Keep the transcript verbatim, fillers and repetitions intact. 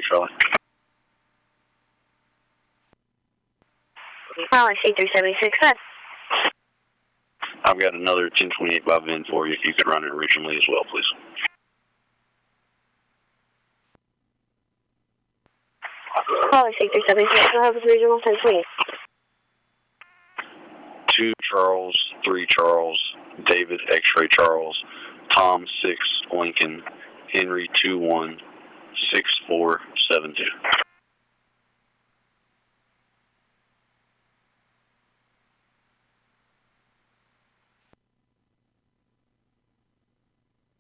Charlie. Policy three seventy-six, good. I've got another ten twenty-eight by V I N for you if you could run it originally as well, please. Policy three seventy-six, I'll have a regional ten twenty. two Charles, three Charles, David X-ray Charles, Tom six Lincoln, Henry two one, six four seven two.